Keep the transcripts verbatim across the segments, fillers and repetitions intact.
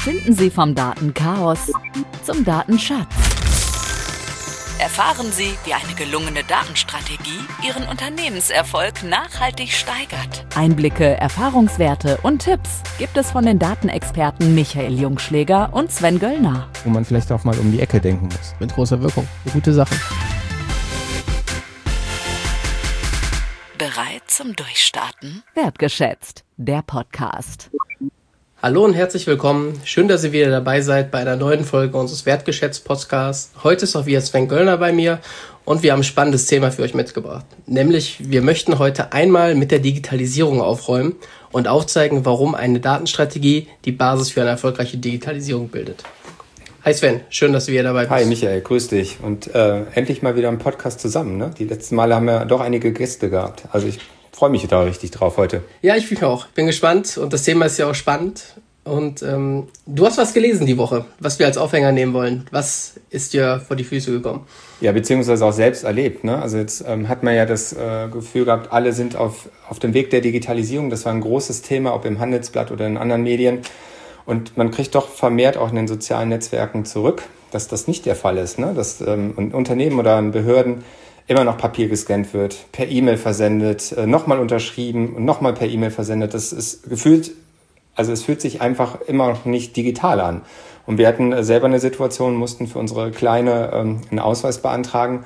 Finden Sie vom Datenchaos zum Datenschatz. Erfahren Sie, wie eine gelungene Datenstrategie Ihren Unternehmenserfolg nachhaltig steigert. Einblicke, Erfahrungswerte und Tipps gibt es von den Datenexperten Michael Jungschläger und Sven Göllner. Wo man vielleicht auch mal um die Ecke denken muss. Mit großer Wirkung. Eine gute Sache. Bereit zum Durchstarten? Wertgeschätzt, der Podcast. Hallo und herzlich willkommen. Schön, dass ihr wieder dabei seid bei einer neuen Folge unseres Wertgeschätzt-Podcasts. Heute ist auch wieder Sven Göllner bei mir und wir haben ein spannendes Thema für euch mitgebracht. Nämlich, wir möchten heute einmal mit der Digitalisierung aufräumen und aufzeigen, warum eine Datenstrategie die Basis für eine erfolgreiche Digitalisierung bildet. Hi Sven, schön, dass du wieder dabei bist. Hi Michael, grüß dich. Und äh, endlich mal wieder im Podcast zusammen. Ne? Die letzten Male haben wir doch einige Gäste gehabt. Also ich freue mich da richtig drauf heute. Ja, ich mich auch. Bin gespannt und das Thema ist ja auch spannend. Und ähm, du hast was gelesen die Woche, was wir als Aufhänger nehmen wollen. Was ist dir vor die Füße gekommen? Ja, beziehungsweise auch selbst erlebt. Ne? Also jetzt ähm, hat man ja das äh, Gefühl gehabt, alle sind auf, auf dem Weg der Digitalisierung. Das war ein großes Thema, ob im Handelsblatt oder in anderen Medien. Und man kriegt doch vermehrt auch in den sozialen Netzwerken zurück, dass das nicht der Fall ist. Ne? Dass ähm, ein Unternehmen oder an Behörden immer noch Papier gescannt wird, per E-Mail versendet, äh, nochmal unterschrieben und nochmal per E-Mail versendet. Das ist gefühlt, also es fühlt sich einfach immer noch nicht digital an. Und wir hatten selber eine Situation, mussten für unsere Kleine ähm, einen Ausweis beantragen.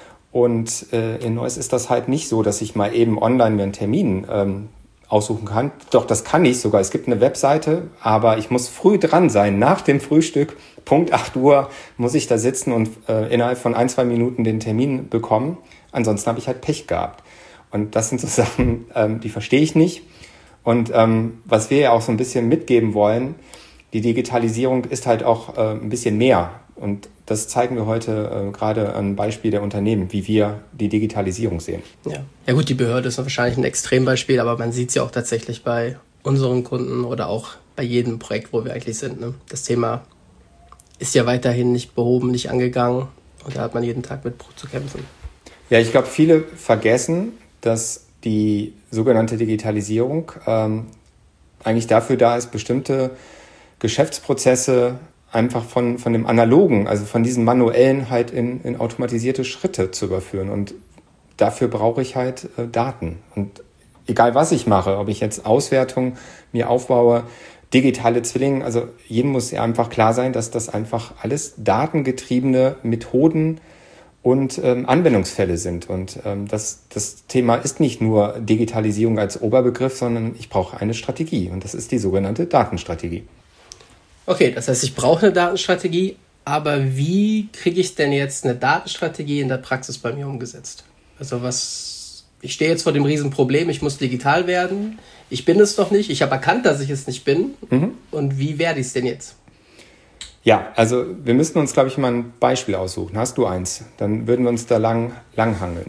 Und äh, in Neuss ist das halt nicht so, dass ich mal eben online mir einen Termin ähm, aussuchen kann. Doch, das kann ich sogar. Es gibt eine Webseite, aber ich muss früh dran sein. Nach dem Frühstück, Punkt acht Uhr, muss ich da sitzen und äh, innerhalb von ein, zwei Minuten den Termin bekommen. Ansonsten habe ich halt Pech gehabt. Und das sind so Sachen, ähm, die verstehe ich nicht. Und ähm, was wir ja auch so ein bisschen mitgeben wollen, die Digitalisierung ist halt auch äh, ein bisschen mehr. Und das zeigen wir heute äh, gerade an Beispiel der Unternehmen, wie wir die Digitalisierung sehen. Ja. ja gut, die Behörde ist wahrscheinlich ein Extrembeispiel, aber man sieht es ja auch tatsächlich bei unseren Kunden oder auch bei jedem Projekt, wo wir eigentlich sind. Ne? Das Thema ist ja weiterhin nicht behoben, nicht angegangen und da hat man jeden Tag mit zu kämpfen. Ja, ich glaube, viele vergessen, dass die sogenannte Digitalisierung ähm, eigentlich dafür da ist, bestimmte Geschäftsprozesse einfach von, von dem Analogen, also von diesen manuellen halt in, in automatisierte Schritte zu überführen. Und dafür brauche ich halt äh, Daten. Und egal was ich mache, ob ich jetzt Auswertung mir aufbaue, digitale Zwillinge, also jedem muss ja einfach klar sein, dass das einfach alles datengetriebene Methoden und ähm, Anwendungsfälle sind. Und ähm, das, das Thema ist nicht nur Digitalisierung als Oberbegriff, sondern ich brauche eine Strategie. Und das ist die sogenannte Datenstrategie. Okay, das heißt, ich brauche eine Datenstrategie, aber wie kriege ich denn jetzt eine Datenstrategie in der Praxis bei mir umgesetzt? Also was, ich stehe jetzt vor dem Riesenproblem, ich muss digital werden, ich bin es noch nicht, ich habe erkannt, dass ich es nicht bin. Mhm. Und wie werde ich es denn jetzt? Ja, also wir müssten uns, glaube ich, mal ein Beispiel aussuchen. Hast du eins? Dann würden wir uns da lang, lang hangeln.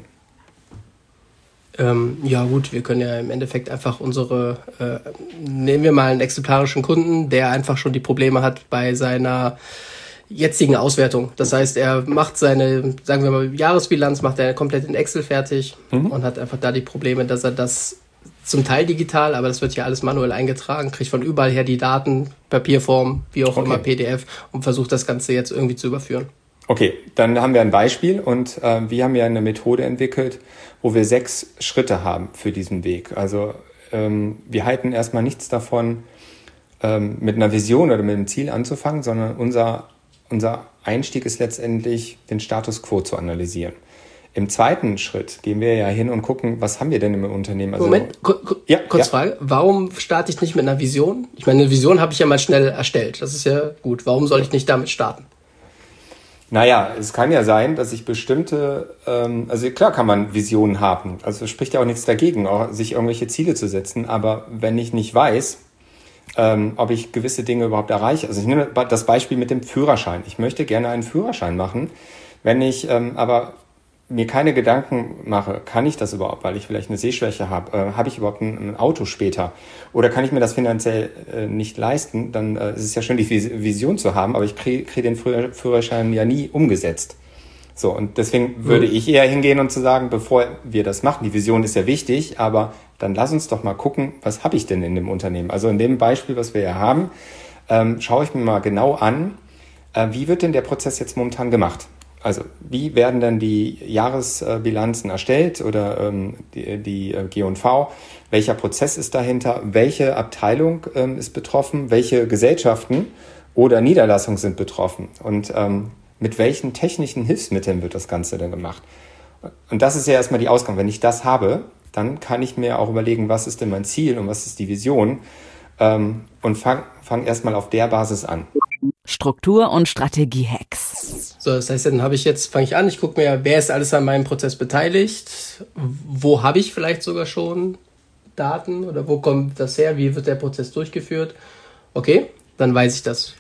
Ähm, ja gut, wir können ja im Endeffekt einfach unsere, äh, nehmen wir mal einen exemplarischen Kunden, der einfach schon die Probleme hat bei seiner jetzigen Auswertung. Das heißt, er macht seine, sagen wir mal, Jahresbilanz, macht er komplett in Excel fertig mhm. und hat einfach da die Probleme, dass er das zum Teil digital, aber das wird ja alles manuell eingetragen, kriegt von überall her die Daten, Papierform, wie auch okay. immer, P D F und versucht das Ganze jetzt irgendwie zu überführen. Okay, dann haben wir ein Beispiel und äh, wir haben ja eine Methode entwickelt, wo wir sechs Schritte haben für diesen Weg. Also ähm, wir halten erstmal nichts davon, ähm, mit einer Vision oder mit einem Ziel anzufangen, sondern unser, unser Einstieg ist letztendlich, den Status quo zu analysieren. Im zweiten Schritt gehen wir ja hin und gucken, was haben wir denn im Unternehmen? Also, Moment, ku- ku- ja, kurz ja. Frage. Warum starte ich nicht mit einer Vision? Ich meine, eine Vision habe ich ja mal schnell erstellt. Das ist ja gut. Warum soll ich nicht damit starten? Naja, es kann ja sein, dass ich bestimmte, ähm, also klar kann man Visionen haben. Also spricht ja auch nichts dagegen, auch sich irgendwelche Ziele zu setzen. Aber wenn ich nicht weiß, ähm, ob ich gewisse Dinge überhaupt erreiche. Also ich nehme das Beispiel mit dem Führerschein. Ich möchte gerne einen Führerschein machen. Wenn ich ähm, aber mir keine Gedanken mache, kann ich das überhaupt, weil ich vielleicht eine Sehschwäche habe, äh, habe ich überhaupt ein, ein Auto später oder kann ich mir das finanziell äh, nicht leisten, dann äh, ist es ja schön, die Vision zu haben, aber ich kriege krieg den Führerschein ja nie umgesetzt. So, und deswegen würde ich eher hingehen und zu sagen, bevor wir das machen, die Vision ist ja wichtig, aber dann lass uns doch mal gucken, was habe ich denn in dem Unternehmen? Also in dem Beispiel, was wir ja haben, ähm, schaue ich mir mal genau an, äh, wie wird denn der Prozess jetzt momentan gemacht? Also wie werden denn die Jahresbilanzen erstellt oder ähm, die, die äh, G und V? Welcher Prozess ist dahinter? Welche Abteilung ähm, ist betroffen? Welche Gesellschaften oder Niederlassungen sind betroffen? Und ähm, mit welchen technischen Hilfsmitteln wird das Ganze denn gemacht? Und das ist ja erstmal die Ausgabe. Wenn ich das habe, dann kann ich mir auch überlegen, was ist denn mein Ziel und was ist die Vision ähm, und fang, fang erstmal auf der Basis an. Struktur- und Strategie-Hacks. So, das heißt, dann habe ich jetzt, fange ich an, ich gucke mir, wer ist alles an meinem Prozess beteiligt? Wo habe ich vielleicht sogar schon Daten oder wo kommt das her? Wie wird der Prozess durchgeführt? Okay, dann weiß ich das.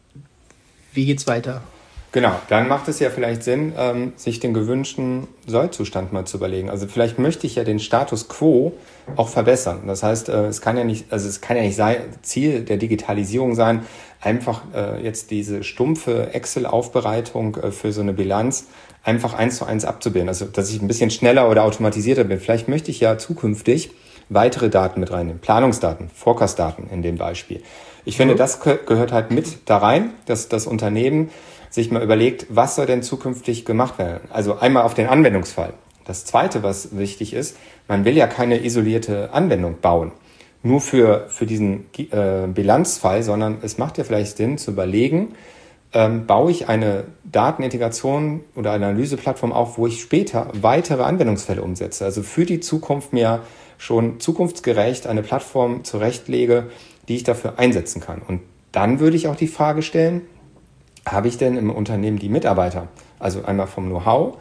Wie geht's weiter? Genau, dann macht es ja vielleicht Sinn, ähm, sich den gewünschten Sollzustand mal zu überlegen. Also vielleicht möchte ich ja den Status quo auch verbessern. Das heißt, äh, es kann ja nicht, also es kann ja nicht sein, Ziel der Digitalisierung sein, einfach äh, jetzt diese stumpfe Excel-Aufbereitung äh, für so eine Bilanz einfach eins zu eins abzubilden. Also dass ich ein bisschen schneller oder automatisierter bin. Vielleicht möchte ich ja zukünftig weitere Daten mit reinnehmen, Planungsdaten, Forecast-Daten in dem Beispiel. Ich finde, das gehört halt mit da rein, dass das Unternehmen sich mal überlegt, was soll denn zukünftig gemacht werden? Also einmal auf den Anwendungsfall. Das Zweite, was wichtig ist, man will ja keine isolierte Anwendung bauen, nur für, für diesen äh, Bilanzfall, sondern es macht ja vielleicht Sinn zu überlegen, ähm, baue ich eine Datenintegration oder eine Analyseplattform auf, wo ich später weitere Anwendungsfälle umsetze. Also für die Zukunft mir schon zukunftsgerecht eine Plattform zurechtlege, die ich dafür einsetzen kann. Und dann würde ich auch die Frage stellen, habe ich denn im Unternehmen die Mitarbeiter, also einmal vom Know-how,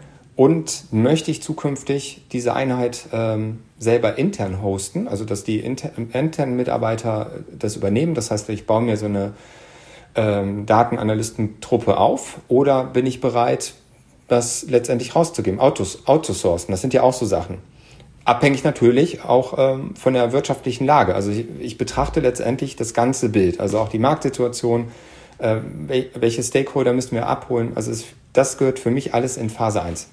und möchte ich zukünftig diese Einheit ähm, selber intern hosten, also dass die inter- internen Mitarbeiter das übernehmen, das heißt, ich baue mir so eine ähm, Datenanalystentruppe auf, oder bin ich bereit, das letztendlich rauszugeben, Autos, outzusourcen, das sind ja auch so Sachen. Abhängig natürlich auch ähm, von der wirtschaftlichen Lage, also ich, ich betrachte letztendlich das ganze Bild, also auch die Marktsituation, Äh, welche Stakeholder müssen wir abholen. Also es, das gehört für mich alles in Phase eins.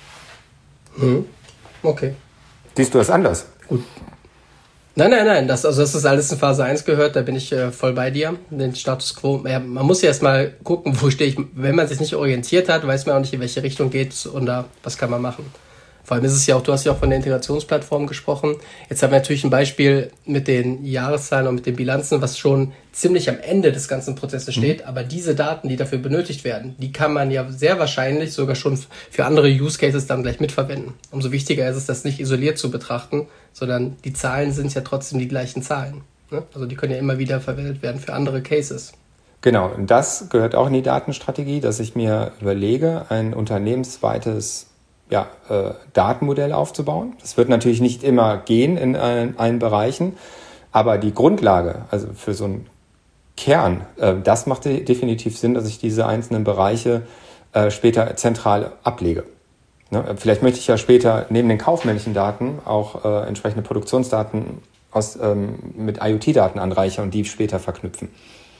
Hm. Okay. Siehst du das anders? Gut. Nein, nein, nein. Das, also, dass das alles in Phase eins gehört, da bin ich äh, voll bei dir. Den Status quo. Ja, man muss ja erstmal gucken, wo stehe ich. Wenn man sich nicht orientiert hat, weiß man auch nicht, in welche Richtung geht es und da, was kann man machen. Vor allem ist es ja auch, du hast ja auch von der Integrationsplattform gesprochen. Jetzt haben wir natürlich ein Beispiel mit den Jahreszahlen und mit den Bilanzen, was schon ziemlich am Ende des ganzen Prozesses steht. Mhm. Aber diese Daten, die dafür benötigt werden, die kann man ja sehr wahrscheinlich sogar schon für andere Use Cases dann gleich mitverwenden. Umso wichtiger ist es, das nicht isoliert zu betrachten, sondern die Zahlen sind ja trotzdem die gleichen Zahlen. Ne? Also die können ja immer wieder verwendet werden für andere Cases. Genau, und das gehört auch in die Datenstrategie, dass ich mir überlege, ein unternehmensweites ja, äh, Datenmodell aufzubauen. Das wird natürlich nicht immer gehen in allen, allen Bereichen, aber die Grundlage, also für so einen Kern, äh, das macht definitiv Sinn, dass ich diese einzelnen Bereiche äh, später zentral ablege. Ne? Vielleicht möchte ich ja später neben den kaufmännischen Daten auch äh, entsprechende Produktionsdaten aus, ähm, mit IoT-Daten anreichern und die später verknüpfen.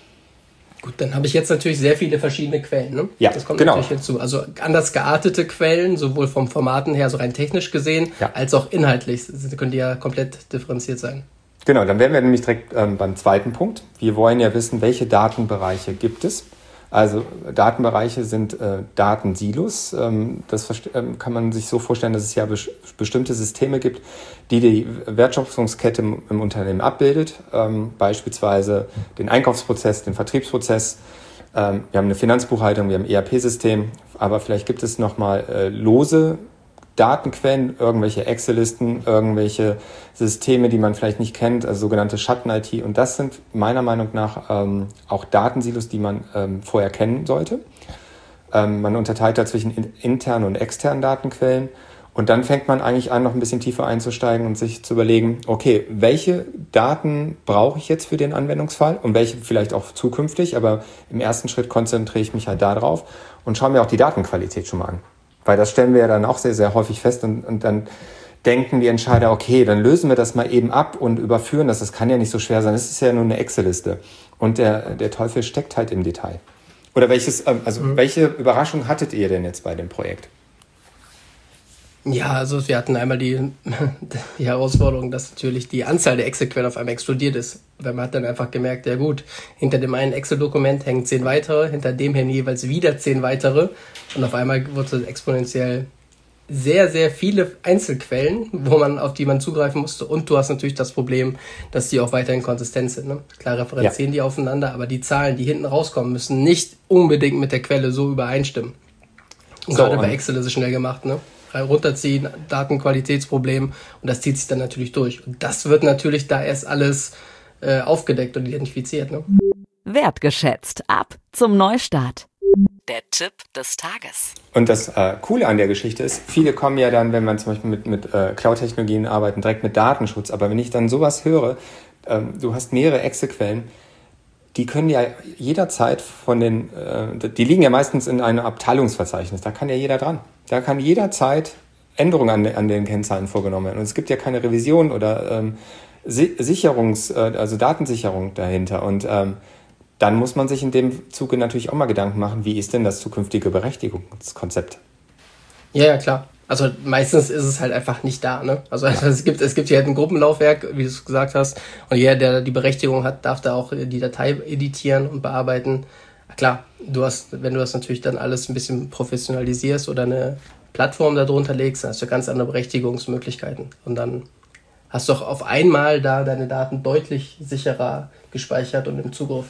Gut, dann habe ich jetzt natürlich sehr viele verschiedene Quellen. Ne? Ja, das kommt genau. natürlich hinzu. Also anders geartete Quellen, sowohl vom Formaten her, so rein technisch gesehen, ja, als auch inhaltlich. Sie können die ja komplett differenziert sein. Genau, dann wären wir nämlich direkt ähm, beim zweiten Punkt. Wir wollen ja wissen, welche Datenbereiche gibt es. Also Datenbereiche sind äh, Datensilos. Ähm, das ähm, kann man sich so vorstellen, dass es ja bes- bestimmte Systeme gibt, die die Wertschöpfungskette im, im Unternehmen abbildet. Ähm, beispielsweise den Einkaufsprozess, den Vertriebsprozess. Ähm, wir haben eine Finanzbuchhaltung, wir haben ein E R P-System. Aber vielleicht gibt es nochmal äh, lose Datenquellen, irgendwelche Excel-Listen, irgendwelche Systeme, die man vielleicht nicht kennt, also sogenannte Schatten-I T. Und das sind meiner Meinung nach ähm, auch Datensilos, die man ähm, vorher kennen sollte. Ähm, man unterteilt da zwischen in, internen und externen Datenquellen. Und dann fängt man eigentlich an, noch ein bisschen tiefer einzusteigen und sich zu überlegen, okay, welche Daten brauche ich jetzt für den Anwendungsfall und welche vielleicht auch zukünftig. Aber im ersten Schritt konzentriere ich mich halt da drauf und schaue mir auch die Datenqualität schon mal an. Weil das stellen wir ja dann auch sehr, sehr häufig fest und, und dann denken die Entscheider, okay, dann lösen wir das mal eben ab und überführen das. Das kann ja nicht so schwer sein. Das ist ja nur eine Excel-Liste. Und der, der Teufel steckt halt im Detail. Oder welches, also mhm. welche Überraschung hattet ihr denn jetzt bei dem Projekt? Ja, also wir hatten einmal die, die Herausforderung, dass natürlich die Anzahl der Excel-Quellen auf einmal explodiert ist. Weil man hat dann einfach gemerkt, ja gut, hinter dem einen Excel-Dokument hängen zehn weitere, hinter dem hängen jeweils wieder zehn weitere. Und auf einmal wurde es exponentiell sehr, sehr viele Einzelquellen, wo man, auf die man zugreifen musste. Und du hast natürlich das Problem, dass die auch weiterhin konsistent sind. Ne? Klar referenzieren ja. die aufeinander, aber die Zahlen, die hinten rauskommen, müssen nicht unbedingt mit der Quelle so übereinstimmen. Und so, gerade bei Excel ist es schnell gemacht, ne? Runterziehen, Datenqualitätsproblem, und das zieht sich dann natürlich durch. Und das wird natürlich da erst alles äh, aufgedeckt und identifiziert. Ne? Wertgeschätzt. Ab zum Neustart. Der Tipp des Tages. Und das äh, Coole an der Geschichte ist, viele kommen ja dann, wenn man zum Beispiel mit, mit äh, Cloud-Technologien arbeitet, direkt mit Datenschutz. Aber wenn ich dann sowas höre, ähm, du hast mehrere Excel-Quellen, die können ja jederzeit von den, äh, die liegen ja meistens in einem Abteilungsverzeichnis, da kann ja jeder dran. Da kann jederzeit Änderungen an, an den Kennzahlen vorgenommen werden. Und es gibt ja keine Revision oder ähm, Sicherungs-, äh, also Datensicherung dahinter. Und ähm, dann muss man sich in dem Zuge natürlich auch mal Gedanken machen, wie ist denn das zukünftige Berechtigungskonzept? Ja, ja, klar. Also meistens ist es halt einfach nicht da, ne? Also, also es gibt es gibt hier halt ein Gruppenlaufwerk, wie du es gesagt hast, und jeder, der die Berechtigung hat, darf da auch die Datei editieren und bearbeiten. Klar, du hast, wenn du das natürlich dann alles ein bisschen professionalisierst oder eine Plattform darunter legst, dann hast du ganz andere Berechtigungsmöglichkeiten. Und dann hast du auch auf einmal da deine Daten deutlich sicherer gespeichert und im Zugriff.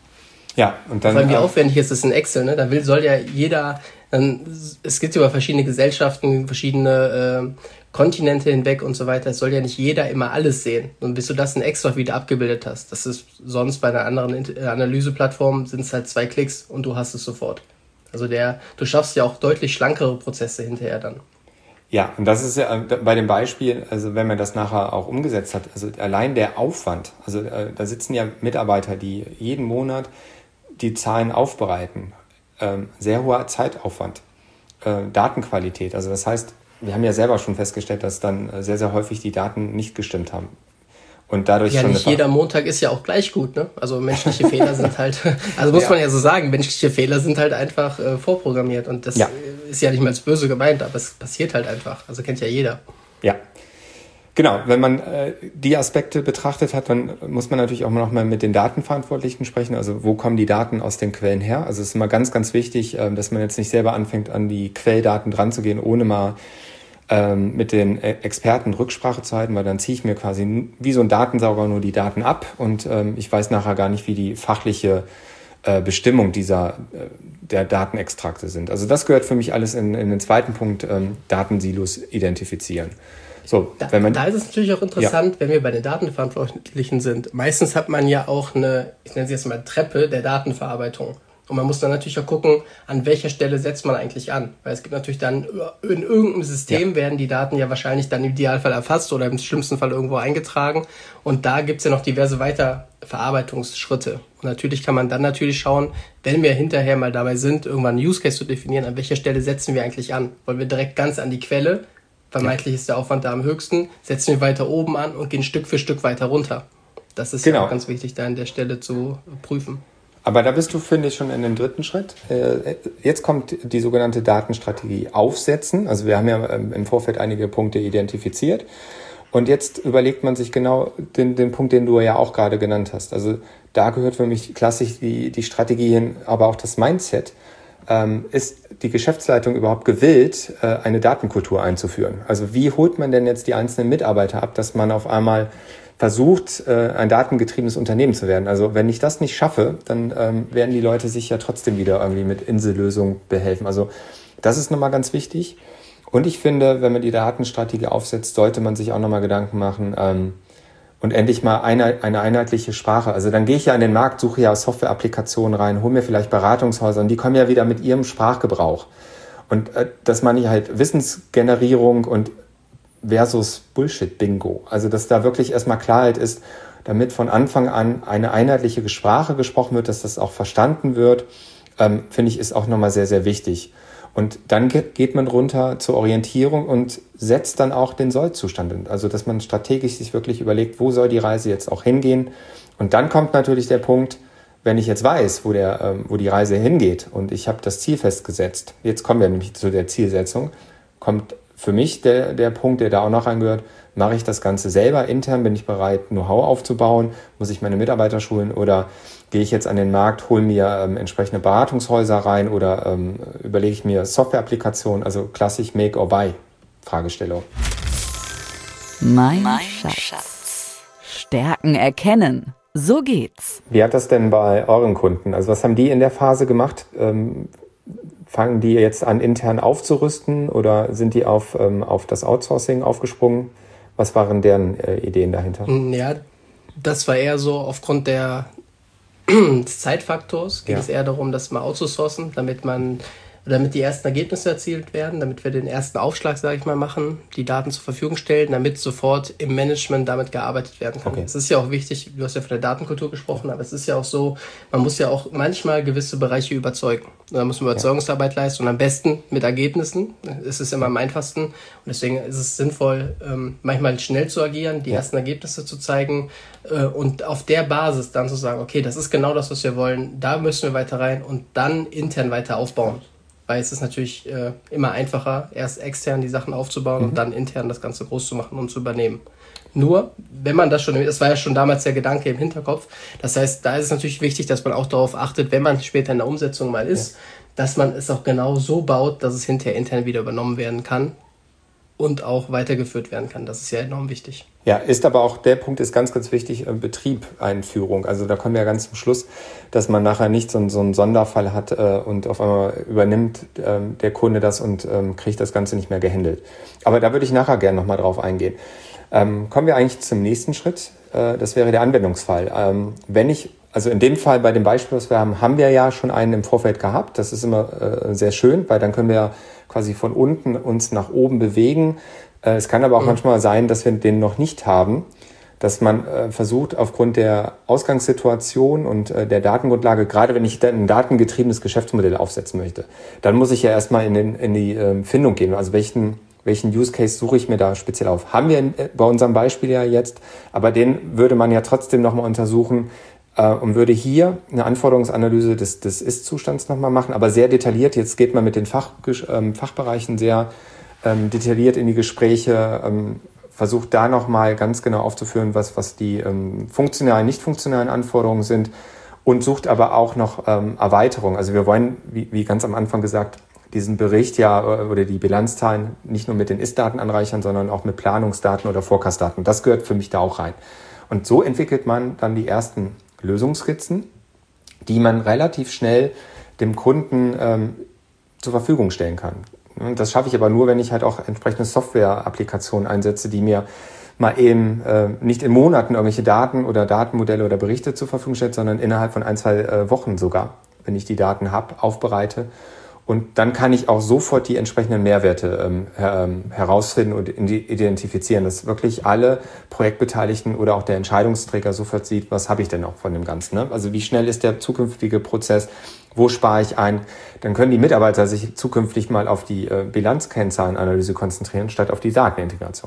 Ja, und dann. Vor allem, wie aufwendig ist es in Excel, ne? Da will, soll ja jeder, dann, es gibt über verschiedene Gesellschaften, verschiedene äh, Kontinente hinweg und so weiter. Es soll ja nicht jeder immer alles sehen. Und bis du das in Excel wieder abgebildet hast, das ist sonst bei einer anderen Analyseplattform sind es halt zwei Klicks und du hast es sofort. Also der, du schaffst ja auch deutlich schlankere Prozesse hinterher dann. Ja, und das ist ja bei dem Beispiel, also wenn man das nachher auch umgesetzt hat, also allein der Aufwand, also äh, da sitzen ja Mitarbeiter, die jeden Monat die Zahlen aufbereiten, ähm, sehr hoher Zeitaufwand, äh, Datenqualität, also das heißt, wir haben ja selber schon festgestellt, dass dann sehr, sehr häufig die Daten nicht gestimmt haben. Und dadurch ja, schon nicht jeder Montag ist ja auch gleich gut, ne? Also menschliche Fehler sind halt, also muss ja. man ja so sagen, menschliche Fehler sind halt einfach äh, vorprogrammiert und das ja. ist ja nicht mal als böse gemeint, aber es passiert halt einfach. Also kennt ja jeder. Ja, genau. Wenn man äh, die Aspekte betrachtet hat, dann muss man natürlich auch noch mal mit den Datenverantwortlichen sprechen. Also wo kommen die Daten aus den Quellen her? Also es ist immer ganz, ganz wichtig, äh, dass man jetzt nicht selber anfängt, an die Quelldaten dran zu gehen, ohne mal ähm, mit den Experten Rücksprache zu halten, weil dann ziehe ich mir quasi wie so ein Datensauger nur die Daten ab und ähm, ich weiß nachher gar nicht, wie die fachliche äh, Bestimmung dieser äh, der Datenextrakte sind. Also das gehört für mich alles in, in den zweiten Punkt, ähm, Datensilos identifizieren. So, da, wenn man, da ist es natürlich auch interessant, ja. wenn wir bei den Datenverantwortlichen sind. Meistens hat man ja auch eine, ich nenne sie jetzt mal Treppe der Datenverarbeitung. Und man muss dann natürlich auch gucken, an welcher Stelle setzt man eigentlich an. Weil es gibt natürlich dann, in irgendeinem System ja. werden die Daten ja wahrscheinlich dann im Idealfall erfasst oder im schlimmsten Fall irgendwo eingetragen. Und da gibt's ja noch diverse Weiterverarbeitungsschritte. Und natürlich kann man dann natürlich schauen, wenn wir hinterher mal dabei sind, irgendwann einen Use Case zu definieren, an welcher Stelle setzen wir eigentlich an. Wollen wir direkt ganz an die Quelle, vermeintlich ja. ist der Aufwand da am höchsten, setzen wir weiter oben an und gehen Stück für Stück weiter runter. Das ist genau. ja auch ganz wichtig, da an der Stelle zu prüfen. Aber da bist du, finde ich, schon in dem dritten Schritt. Jetzt kommt die sogenannte Datenstrategie aufsetzen. Also wir haben ja im Vorfeld einige Punkte identifiziert. Und jetzt überlegt man sich genau den, den Punkt, den du ja auch gerade genannt hast. Also da gehört für mich klassisch die, die Strategie hin, aber auch das Mindset. Ähm, ist die Geschäftsleitung überhaupt gewillt, äh, eine Datenkultur einzuführen? Also wie holt man denn jetzt die einzelnen Mitarbeiter ab, dass man auf einmal versucht, ein datengetriebenes Unternehmen zu werden. Also wenn ich das nicht schaffe, dann ähm, werden die Leute sich ja trotzdem wieder irgendwie mit Insellösungen behelfen. Also das ist nochmal ganz wichtig. Und ich finde, wenn man die Datenstrategie aufsetzt, sollte man sich auch nochmal Gedanken machen ähm, und endlich mal eine, eine einheitliche Sprache. Also dann gehe ich ja an den Markt, suche ja Software-Applikationen rein, hole mir vielleicht Beratungshäuser und die kommen ja wieder mit ihrem Sprachgebrauch. Und äh, das meine ich halt Wissensgenerierung und versus Bullshit-Bingo. Also, dass da wirklich erstmal Klarheit ist, damit von Anfang an eine einheitliche Sprache gesprochen wird, dass das auch verstanden wird, ähm, finde ich, ist auch nochmal sehr, sehr wichtig. Und dann geht man runter zur Orientierung und setzt dann auch den Soll-Zustand. Also, dass man strategisch sich wirklich überlegt, wo soll die Reise jetzt auch hingehen. Und dann kommt natürlich der Punkt, wenn ich jetzt weiß, wo, der, ähm, wo die Reise hingeht und ich habe das Ziel festgesetzt, jetzt kommen wir nämlich zu der Zielsetzung, kommt für mich der, der Punkt, der da auch noch reingehört, mache ich das Ganze selber intern? Bin ich bereit, Know-how aufzubauen? Muss ich meine Mitarbeiter schulen? Oder gehe ich jetzt an den Markt, hole mir ähm, entsprechende Beratungshäuser rein oder ähm, überlege ich mir Software-Applikationen? Also klassisch Make or Buy Fragestellung. Mein, mein Schatz. Schatz. Stärken erkennen. So geht's. Wie hat das denn bei euren Kunden? Also was haben die in der Phase gemacht? Ähm, fangen die jetzt an, intern aufzurüsten oder sind die auf, ähm, auf das Outsourcing aufgesprungen? Was waren deren äh, Ideen dahinter? Ja, das war eher so aufgrund der, des Zeitfaktors. Ging ja. es eher darum, das mal outzusourcen, damit man, damit die ersten Ergebnisse erzielt werden, damit wir den ersten Aufschlag, sage ich mal, machen, die Daten zur Verfügung stellen, damit sofort im Management damit gearbeitet werden kann. Okay. Es ist ja auch wichtig, du hast ja von der Datenkultur gesprochen, aber es ist ja auch so, man muss ja auch manchmal gewisse Bereiche überzeugen. Da muss man Überzeugungsarbeit leisten und am besten mit Ergebnissen. Es ist immer am einfachsten und deswegen ist es sinnvoll, manchmal schnell zu agieren, die ja. ersten Ergebnisse zu zeigen und auf der Basis dann zu sagen, okay, das ist genau das, was wir wollen, da müssen wir weiter rein und dann intern weiter aufbauen. Weil es ist natürlich äh, immer einfacher, erst extern die Sachen aufzubauen mhm. und dann intern das Ganze groß zu machen und zu übernehmen. Nur, wenn man das schon, das war ja schon damals der Gedanke im Hinterkopf, das heißt, da ist es natürlich wichtig, dass man auch darauf achtet, wenn man später in der Umsetzung mal ist, ja. dass man es auch genau so baut, dass es hinterher intern wieder übernommen werden kann und auch weitergeführt werden kann. Das ist ja enorm wichtig. Ja, ist aber auch, der Punkt ist ganz, ganz wichtig, Betrieb, Einführung. Also da kommen wir ja ganz zum Schluss, dass man nachher nicht so, so einen Sonderfall hat äh, und auf einmal übernimmt äh, der Kunde das und ähm, kriegt das Ganze nicht mehr gehandelt. Aber da würde ich nachher gerne nochmal drauf eingehen. Ähm, kommen wir eigentlich zum nächsten Schritt. Äh, das wäre der Anwendungsfall. Ähm, wenn ich, also in dem Fall bei dem Beispiel, was wir haben, haben wir ja schon einen im Vorfeld gehabt. Das ist immer äh, sehr schön, weil dann können wir quasi von unten uns nach oben bewegen. Es kann aber auch mhm. manchmal sein, dass wir den noch nicht haben, dass man äh, versucht, aufgrund der Ausgangssituation und äh, der Datengrundlage, gerade wenn ich ein datengetriebenes Geschäftsmodell aufsetzen möchte, dann muss ich ja erstmal in, den, in die äh, Findung gehen. Also welchen, welchen Use Case suche ich mir da speziell auf? Haben wir in, äh, bei unserem Beispiel ja jetzt, aber den würde man ja trotzdem nochmal untersuchen äh, und würde hier eine Anforderungsanalyse des, des Ist-Zustands nochmal machen, aber sehr detailliert. Jetzt geht man mit den Fach, äh, Fachbereichen sehr Ähm, detailliert in die Gespräche, ähm, versucht da nochmal ganz genau aufzuführen, was, was die ähm, funktionalen, nicht funktionalen Anforderungen sind und sucht aber auch noch ähm, Erweiterung. Also wir wollen, wie, wie ganz am Anfang gesagt, diesen Bericht ja oder die Bilanzzahlen nicht nur mit den Ist-Daten anreichern, sondern auch mit Planungsdaten oder Forecast-Daten. Das gehört für mich da auch rein. Und so entwickelt man dann die ersten Lösungsskizzen, die man relativ schnell dem Kunden ähm, zur Verfügung stellen kann. Das schaffe ich aber nur, wenn ich halt auch entsprechende Software-Applikationen einsetze, die mir mal eben äh, nicht in Monaten irgendwelche Daten oder Datenmodelle oder Berichte zur Verfügung stellt, sondern innerhalb von ein, zwei äh, Wochen sogar, wenn ich die Daten habe, aufbereite. Und dann kann ich auch sofort die entsprechenden Mehrwerte ähm, her, ähm, herausfinden und identifizieren, dass wirklich alle Projektbeteiligten oder auch der Entscheidungsträger sofort sieht, was habe ich denn noch von dem Ganzen. Ne? Also wie schnell ist der zukünftige Prozess, wo spare ich ein? Dann können die Mitarbeiter sich zukünftig mal auf die äh, Bilanzkennzahlenanalyse konzentrieren, statt auf die Datenintegration.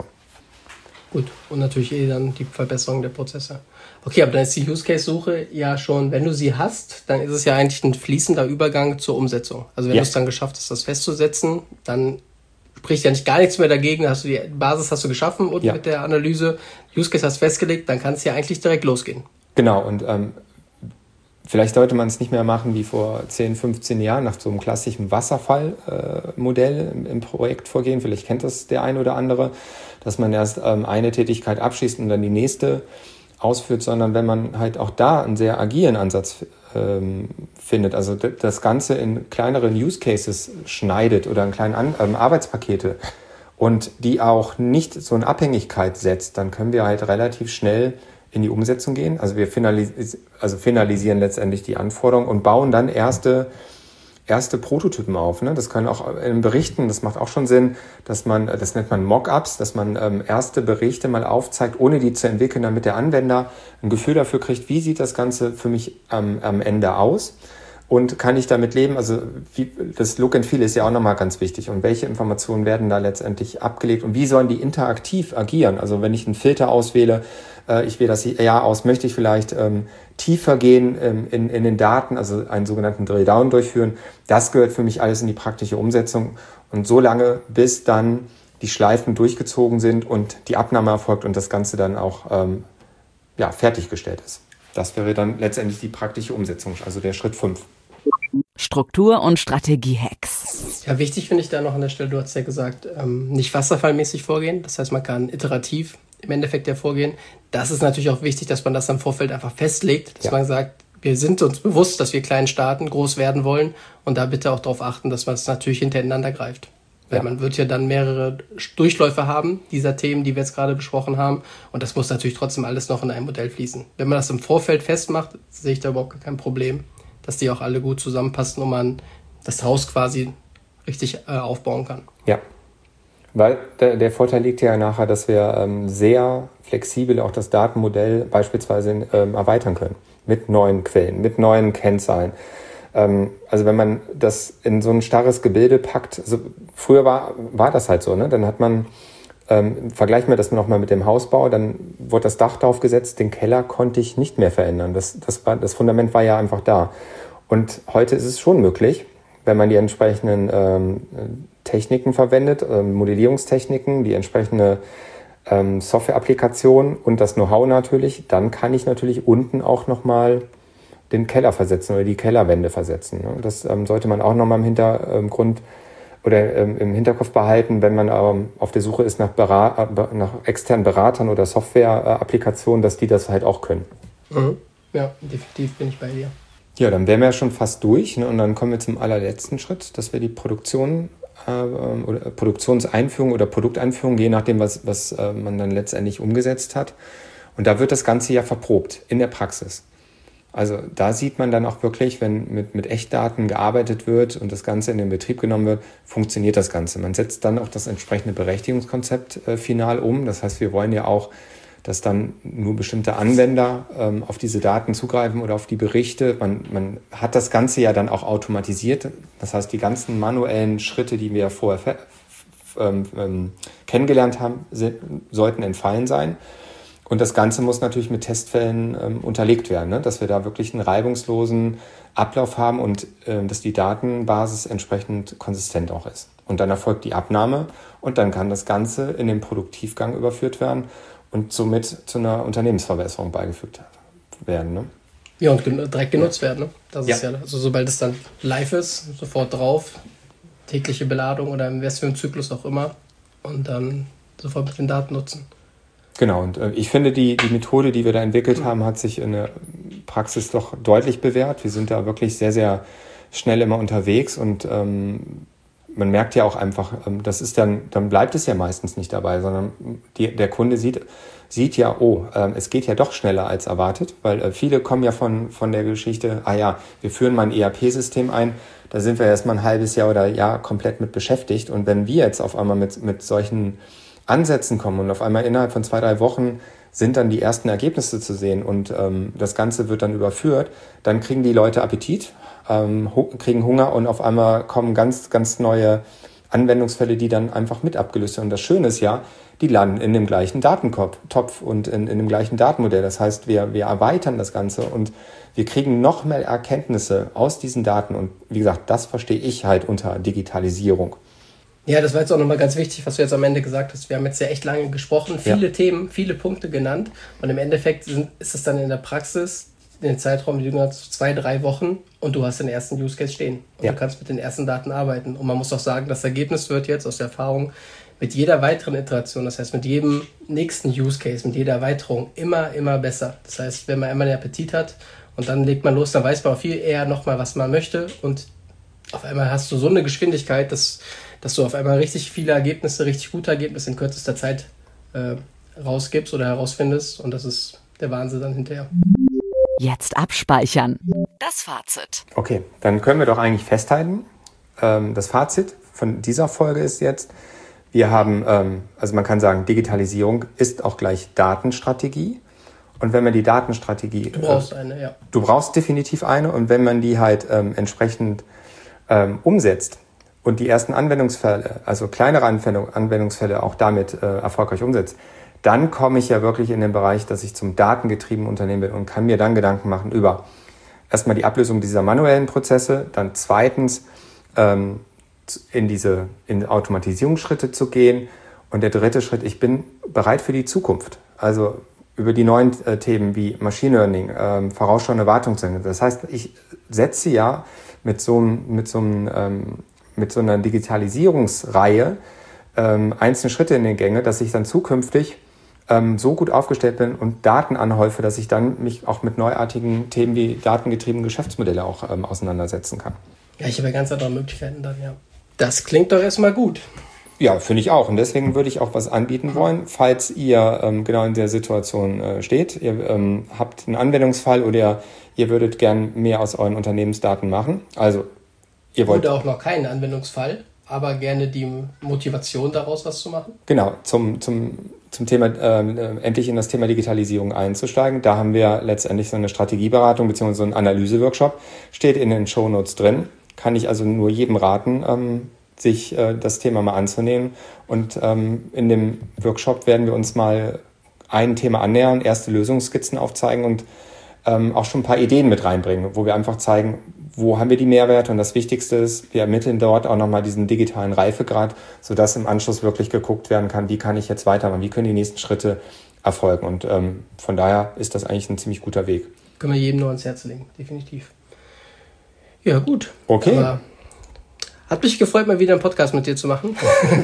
Gut, und natürlich eh dann die Verbesserung der Prozesse. Okay, aber dann ist die Use-Case-Suche ja schon, wenn du sie hast, dann ist es ja eigentlich ein fließender Übergang zur Umsetzung. Also wenn ja. du es dann geschafft hast, das festzusetzen, dann spricht ja nicht gar nichts mehr dagegen, hast du die Basis hast du geschaffen und ja. mit der Analyse Use-Case hast festgelegt, dann kann es ja eigentlich direkt losgehen. Genau, und ähm, vielleicht sollte man es nicht mehr machen wie vor zehn, fünfzehn Jahren nach so einem klassischen Wasserfallmodell äh, im, im Projekt vorgehen. Vielleicht kennt das der ein oder andere, dass man erst ähm, eine Tätigkeit abschließt und dann die nächste ausführt, sondern wenn man halt auch da einen sehr agilen Ansatz ähm, findet, also d- das Ganze in kleineren Use Cases schneidet oder in kleinen An- ähm, Arbeitspakete und die auch nicht so in Abhängigkeit setzt, dann können wir halt relativ schnell in die Umsetzung gehen. Also wir finalis- also finalisieren letztendlich die Anforderungen und bauen dann erste, erste Prototypen auf. Ne? Das können auch in Berichten, das macht auch schon Sinn, dass man, das nennt man Mock-ups, dass man ähm, erste Berichte mal aufzeigt, ohne die zu entwickeln, damit der Anwender ein Gefühl dafür kriegt, wie sieht das Ganze für mich ähm, am Ende aus. Und kann ich damit leben? Also wie, das Look and Feel ist ja auch nochmal ganz wichtig. Und welche Informationen werden da letztendlich abgelegt? Und wie sollen die interaktiv agieren? Also wenn ich einen Filter auswähle, äh, ich wähle das Ja aus, möchte ich vielleicht ähm, tiefer gehen ähm, in, in den Daten, also einen sogenannten Drill-Down durchführen. Das gehört für mich alles in die praktische Umsetzung. Und so lange, bis dann die Schleifen durchgezogen sind und die Abnahme erfolgt und das Ganze dann auch ähm, ja, fertiggestellt ist. Das wäre dann letztendlich die praktische Umsetzung, also der Schritt fünf. Struktur- und Strategie-Hacks. Ja, wichtig finde ich da noch an der Stelle, du hast ja gesagt, ähm, nicht wasserfallmäßig vorgehen. Das heißt, man kann iterativ im Endeffekt ja vorgehen. Das ist natürlich auch wichtig, dass man das im Vorfeld einfach festlegt, dass ja. man sagt, wir sind uns bewusst, dass wir klein starten, groß werden wollen und da bitte auch darauf achten, dass man es natürlich hintereinander greift. Weil ja. man wird ja dann mehrere Durchläufe haben, dieser Themen, die wir jetzt gerade besprochen haben. Und das muss natürlich trotzdem alles noch in ein Modell fließen. Wenn man das im Vorfeld festmacht, sehe ich da überhaupt kein Problem, dass die auch alle gut zusammenpassen und man das Haus quasi richtig äh, aufbauen kann. Ja, weil der, der Vorteil liegt ja nachher, dass wir ähm, sehr flexibel auch das Datenmodell beispielsweise ähm, erweitern können. Mit neuen Quellen, mit neuen Kennzahlen. Ähm, also wenn man das in so ein starres Gebilde packt, also früher war, war das halt so, ne? Dann hat man, ähm, vergleichen wir das nochmal mit dem Hausbau, dann wurde das Dach draufgesetzt, den Keller konnte ich nicht mehr verändern. Das, das, war, das Fundament war ja einfach da. Und heute ist es schon möglich, wenn man die entsprechenden ähm, Techniken verwendet, ähm, Modellierungstechniken, die entsprechende ähm, Software-Applikation und das Know-how natürlich, dann kann ich natürlich unten auch nochmal den Keller versetzen oder die Kellerwände versetzen. Ne? Das ähm, sollte man auch nochmal im Hintergrund oder ähm, im Hinterkopf behalten, wenn man ähm, auf der Suche ist nach, Berat- nach externen Beratern oder Software-Applikationen, dass die das halt auch können. Mhm. Ja, definitiv bin ich bei dir. Ja, dann wären wir ja schon fast durch, ne? Und dann kommen wir zum allerletzten Schritt, dass wir die Produktion äh, oder Produktionseinführung oder Produkteinführung, je nachdem, was, was äh, man dann letztendlich umgesetzt hat. Und da wird das Ganze ja verprobt in der Praxis. Also da sieht man dann auch wirklich, wenn mit, mit Echtdaten gearbeitet wird und das Ganze in den Betrieb genommen wird, funktioniert das Ganze. Man setzt dann auch das entsprechende Berechtigungskonzept äh, final um. Das heißt, wir wollen ja auch, dass dann nur bestimmte Anwender ähm, auf diese Daten zugreifen oder auf die Berichte. Man, man hat das Ganze ja dann auch automatisiert. Das heißt, die ganzen manuellen Schritte, die wir vorher fe- f- ähm, kennengelernt haben, sind, sollten entfallen sein. Und das Ganze muss natürlich mit Testfällen ähm, unterlegt werden, ne? Dass wir da wirklich einen reibungslosen Ablauf haben und ähm, dass die Datenbasis entsprechend konsistent auch ist. Und dann erfolgt die Abnahme und dann kann das Ganze in den Produktivgang überführt werden und somit zu einer Unternehmensverbesserung beigefügt werden. Ne? Ja, und gen- direkt genutzt werden. Ne? Das ist ja. ja, also sobald es dann live ist, sofort drauf, tägliche Beladung oder im was für einem Zyklus auch immer und dann sofort mit den Daten nutzen. Genau, und äh, ich finde, die, die Methode, die wir da entwickelt haben, hat sich in der Praxis doch deutlich bewährt. Wir sind da wirklich sehr, sehr schnell immer unterwegs und ähm, man merkt ja auch einfach, ähm, das ist dann, dann bleibt es ja meistens nicht dabei, sondern die, der Kunde sieht, sieht ja, oh, äh, es geht ja doch schneller als erwartet, weil äh, viele kommen ja von, von der Geschichte, ah ja, wir führen mal ein E R P-System ein, da sind wir erstmal ein halbes Jahr oder Jahr komplett mit beschäftigt und wenn wir jetzt auf einmal mit, mit solchen Ansätzen kommen und auf einmal innerhalb von zwei, drei Wochen sind dann die ersten Ergebnisse zu sehen und ähm, das Ganze wird dann überführt, dann kriegen die Leute Appetit, ähm, hu- kriegen Hunger und auf einmal kommen ganz, ganz neue Anwendungsfälle, die dann einfach mit abgelöst werden. Und das Schöne ist ja, die landen in dem gleichen Datentopf und in, in dem gleichen Datenmodell. Das heißt, wir, wir erweitern das Ganze und wir kriegen noch mehr Erkenntnisse aus diesen Daten. Und wie gesagt, das verstehe ich halt unter Digitalisierung. Ja, das war jetzt auch nochmal ganz wichtig, was du jetzt am Ende gesagt hast. Wir haben jetzt ja echt lange gesprochen, viele ja. Themen, viele Punkte genannt. Und im Endeffekt sind, ist es dann in der Praxis, in den Zeitraum, die du hast, zwei, drei Wochen und du hast den ersten Use Case stehen. Und ja. du kannst mit den ersten Daten arbeiten. Und man muss auch sagen, das Ergebnis wird jetzt aus der Erfahrung mit jeder weiteren Iteration, das heißt mit jedem nächsten Use Case, mit jeder Erweiterung immer, immer besser. Das heißt, wenn man einmal den Appetit hat und dann legt man los, dann weiß man auch viel eher nochmal, was man möchte. Und auf einmal hast du so eine Geschwindigkeit, dass dass du auf einmal richtig viele Ergebnisse, richtig gute Ergebnisse in kürzester Zeit äh, rausgibst oder herausfindest. Und das ist der Wahnsinn dann hinterher. Jetzt abspeichern. Das Fazit. Okay, dann können wir doch eigentlich festhalten. Ähm, das Fazit von dieser Folge ist jetzt, wir haben, ähm, also man kann sagen, Digitalisierung ist auch gleich Datenstrategie. Und wenn man die Datenstrategie... Du brauchst äh, eine, ja. Du brauchst definitiv eine. Und wenn man die halt ähm, entsprechend ähm, umsetzt, und die ersten Anwendungsfälle, also kleinere Anwendungsfälle auch damit äh, erfolgreich umsetzt, dann komme ich ja wirklich in den Bereich, dass ich zum datengetriebenen Unternehmen bin und kann mir dann Gedanken machen über erstmal die Ablösung dieser manuellen Prozesse, dann zweitens ähm, in diese in Automatisierungsschritte zu gehen Und der dritte Schritt, ich bin bereit für die Zukunft. Also über die neuen äh, Themen wie Machine Learning, ähm, vorausschauende Wartungsänderungen. Das heißt, ich setze ja mit so, mit so, ähm, mit so einer Digitalisierungsreihe ähm, einzelne Schritte in den Gänge, dass ich dann zukünftig ähm, so gut aufgestellt bin und Daten anhäufe, dass ich dann mich auch mit neuartigen Themen wie datengetriebene Geschäftsmodelle auch ähm, auseinandersetzen kann. Ja, ich habe ja ganz andere Möglichkeiten dann, ja. Das klingt doch erstmal gut. Ja, finde ich auch. Und deswegen würde ich auch was anbieten wollen, falls ihr ähm, genau in der Situation äh, steht. Ihr ähm, habt einen Anwendungsfall oder ihr würdet gern mehr aus euren Unternehmensdaten machen. Also ihr wollt oder auch noch keinen Anwendungsfall, aber gerne die Motivation daraus, was zu machen. Genau, zum zum zum Thema äh, endlich in das Thema Digitalisierung einzusteigen. Da haben wir letztendlich so eine Strategieberatung bzw. so einen Analyseworkshop. Steht in den Shownotes drin. Kann ich also nur jedem raten, ähm, sich äh, das Thema mal anzunehmen. Und ähm, in dem Workshop werden wir uns mal ein Thema annähern, erste Lösungsskizzen aufzeigen und ähm, auch schon ein paar Ideen mit reinbringen, wo wir einfach zeigen, wo haben wir die Mehrwerte. Und das Wichtigste ist, wir ermitteln dort auch nochmal diesen digitalen Reifegrad, sodass im Anschluss wirklich geguckt werden kann, wie kann ich jetzt weitermachen, wie können die nächsten Schritte erfolgen. Und ähm, von daher ist das eigentlich ein ziemlich guter Weg. Können wir jedem nur ans Herz legen, definitiv. Ja, gut. Okay. Aber hat mich gefreut, mal wieder einen Podcast mit dir zu machen.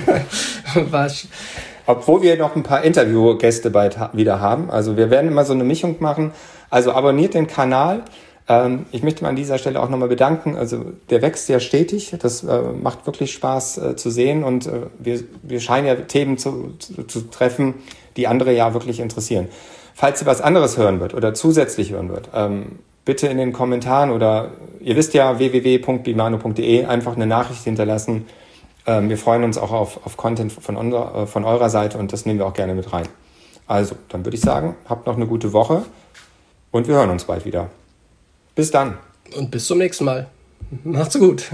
War Obwohl wir noch ein paar Interviewgäste bald ha- wieder haben. Also wir werden immer so eine Mischung machen. Also abonniert den Kanal. Ähm, ich möchte mal an dieser Stelle auch nochmal bedanken. Also der wächst sehr stetig. Das äh, macht wirklich Spaß äh, zu sehen. Und äh, wir, wir scheinen ja Themen zu, zu, zu treffen, die andere ja wirklich interessieren. Falls ihr was anderes hören wird oder zusätzlich hören wird, ähm, bitte in den Kommentaren oder ihr wisst ja, w w w punkt bimano punkt d e einfach eine Nachricht hinterlassen. Ähm, wir freuen uns auch auf, auf Content von, unser, äh, von eurer Seite und das nehmen wir auch gerne mit rein. Also, dann würde ich sagen, habt noch eine gute Woche und wir hören uns bald wieder. Bis dann. Und bis zum nächsten Mal. Macht's gut.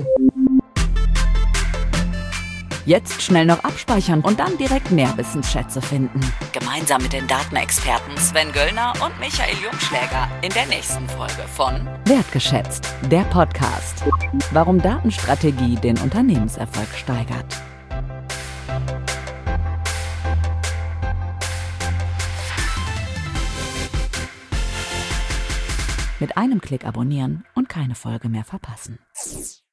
Jetzt schnell noch abspeichern und dann direkt mehr Wissensschätze finden. Gemeinsam mit den Datenexperten Sven Göllner und Michael Jungschläger in der nächsten Folge von Wertgeschätzt, der Podcast. Warum Datenstrategie den Unternehmenserfolg steigert. Mit einem Klick abonnieren und keine Folge mehr verpassen.